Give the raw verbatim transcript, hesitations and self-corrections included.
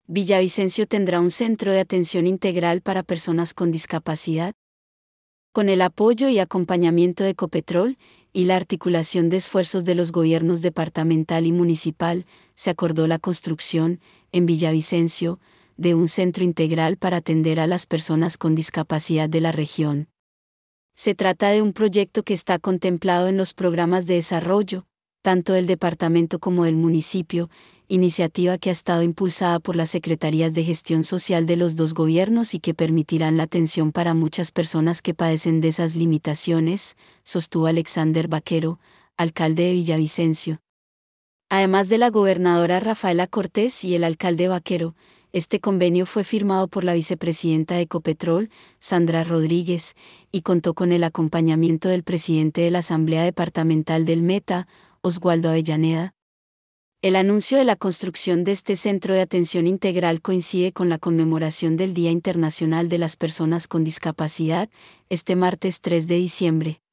Villavicencio tendrá un centro de atención integral para personas con discapacidad. Con el apoyo y acompañamiento de Ecopetrol y la articulación de esfuerzos de los gobiernos departamental y municipal, se acordó la construcción, en Villavicencio, de un centro integral para atender a las personas con discapacidad de la región. Se trata de un proyecto que está contemplado en los programas de desarrollo, tanto del departamento como del municipio, iniciativa que ha estado impulsada por las Secretarías de Gestión Social de los dos gobiernos y que permitirán la atención para muchas personas que padecen de esas limitaciones, sostuvo Alexander Vaquero, alcalde de Villavicencio. Además de la gobernadora Rafaela Cortés y el alcalde Vaquero, este convenio fue firmado por la vicepresidenta de Ecopetrol, Sandra Rodríguez, y contó con el acompañamiento del presidente de la Asamblea Departamental del Meta, Oswaldo Avellaneda. El anuncio de la construcción de este centro de atención integral coincide con la conmemoración del Día Internacional de las Personas con Discapacidad, este martes tres de diciembre.